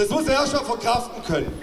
Das muss er erst mal verkraften können.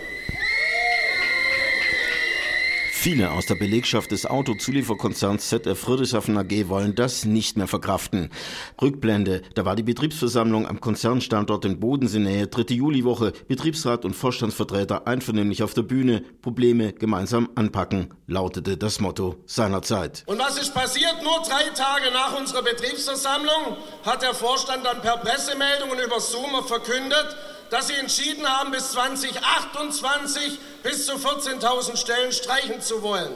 Viele aus der Belegschaft des Autozulieferkonzerns ZF Friedrichshafen AG wollen das nicht mehr verkraften. Rückblende, da war die Betriebsversammlung am Konzernstandort in Bodenseenähe, 3. Juliwoche, Betriebsrat und Vorstandsvertreter einvernehmlich auf der Bühne, Probleme gemeinsam anpacken, lautete das Motto seinerzeit. Und was ist passiert? Nur 3 Tage nach unserer Betriebsversammlung hat der Vorstand dann per Pressemeldung und über Zoom verkündet, dass sie entschieden haben, bis 2028 bis zu 14.000 Stellen streichen zu wollen.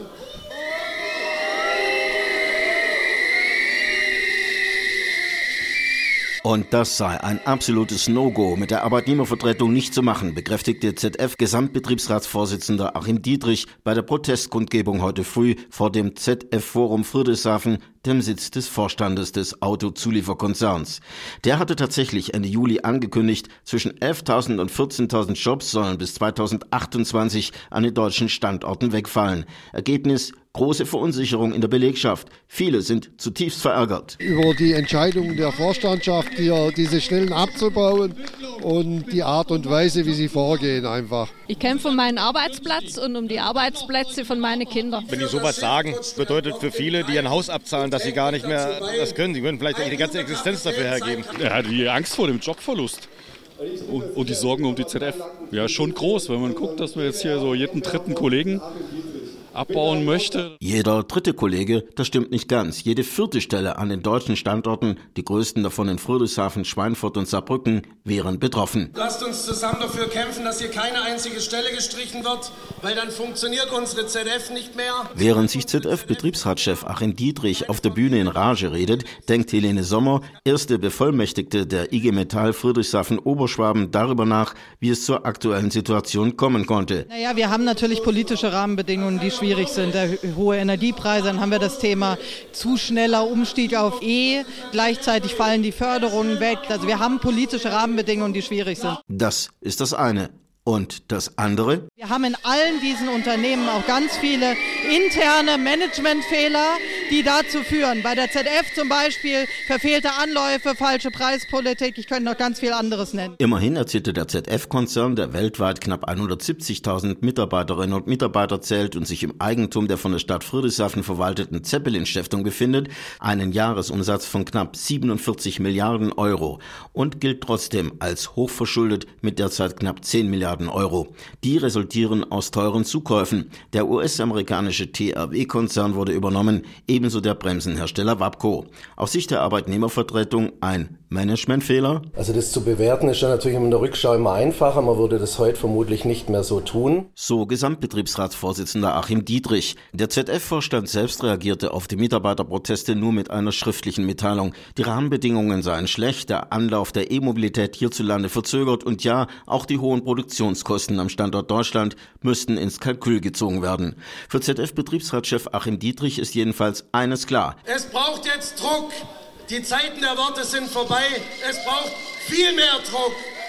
Und das sei ein absolutes No-Go, mit der Arbeitnehmervertretung nicht zu machen, bekräftigte ZF-Gesamtbetriebsratsvorsitzender Achim Dietrich bei der Protestkundgebung heute früh vor dem ZF-Forum Friedrichshafen, dem Sitz des Vorstandes des Autozulieferkonzerns. Der hatte tatsächlich Ende Juli angekündigt, zwischen 11.000 und 14.000 Jobs sollen bis 2028 an den deutschen Standorten wegfallen. Ergebnis: große Verunsicherung in der Belegschaft. Viele sind zutiefst verärgert. Über die Entscheidung der Vorstandschaft, hier diese Stellen abzubauen und die Art und Weise, wie sie vorgehen einfach. Ich kämpfe um meinen Arbeitsplatz und um die Arbeitsplätze von meinen Kindern. Wenn die sowas sagen, bedeutet für viele, die ein Haus abzahlen, dass sie gar nicht mehr das können. Sie würden vielleicht die ganze Existenz dafür hergeben. Ja, die Angst vor dem Jobverlust. Und die Sorgen um die ZF. Ja, schon groß, wenn man guckt, dass wir jetzt hier so jeden 3. Kollegen abbauen möchte. Jeder 3. Kollege, das stimmt nicht ganz. Jede 4. Stelle an den deutschen Standorten, die größten davon in Friedrichshafen, Schweinfurt und Saarbrücken, wären betroffen. Lasst uns zusammen dafür kämpfen, dass hier keine einzige Stelle gestrichen wird, weil dann funktioniert unsere ZF nicht mehr. Während sich ZF-Betriebsratschef Achim Dietrich auf der Bühne in Rage redet, denkt Helene Sommer, erste Bevollmächtigte der IG Metall Friedrichshafen-Oberschwaben, darüber nach, wie es zur aktuellen Situation kommen konnte. Naja, wir haben natürlich politische Rahmenbedingungen, die schwierig sind. Hohe Energiepreise, dann haben wir das Thema zu schneller Umstieg auf E. Gleichzeitig fallen die Förderungen weg. Also wir haben politische Rahmenbedingungen, die schwierig sind. Das ist das eine. Und das andere? Wir haben in allen diesen Unternehmen auch ganz viele interne Managementfehler, die dazu führen. Bei der ZF zum Beispiel verfehlte Anläufe, falsche Preispolitik, ich könnte noch ganz viel anderes nennen. Immerhin erzielte der ZF-Konzern, der weltweit knapp 170.000 Mitarbeiterinnen und Mitarbeiter zählt und sich im Eigentum der von der Stadt Friedrichshafen verwalteten Zeppelin-Stiftung befindet, einen Jahresumsatz von knapp 47 Milliarden Euro und gilt trotzdem als hochverschuldet mit derzeit knapp 10 Milliarden Euro. Die resultieren aus teuren Zukäufen. Der US-amerikanische TRW-Konzern wurde übernommen, ebenso der Bremsenhersteller WABCO. Aus Sicht der Arbeitnehmervertretung ein Managementfehler? Also das zu bewerten ist ja natürlich in der Rückschau immer einfacher. Man würde das heute vermutlich nicht mehr so tun. So Gesamtbetriebsratsvorsitzender Achim Dietrich. Der ZF-Vorstand selbst reagierte auf die Mitarbeiterproteste nur mit einer schriftlichen Mitteilung. Die Rahmenbedingungen seien schlecht, der Anlauf der E-Mobilität hierzulande verzögert und ja, auch die hohen Produktionskosten am Standort Deutschland müssten ins Kalkül gezogen werden. Für ZF-Betriebsratschef Achim Dietrich ist jedenfalls eines klar. Es braucht jetzt Druck. Die Zeiten der Worte sind vorbei. Es braucht viel mehr Druck.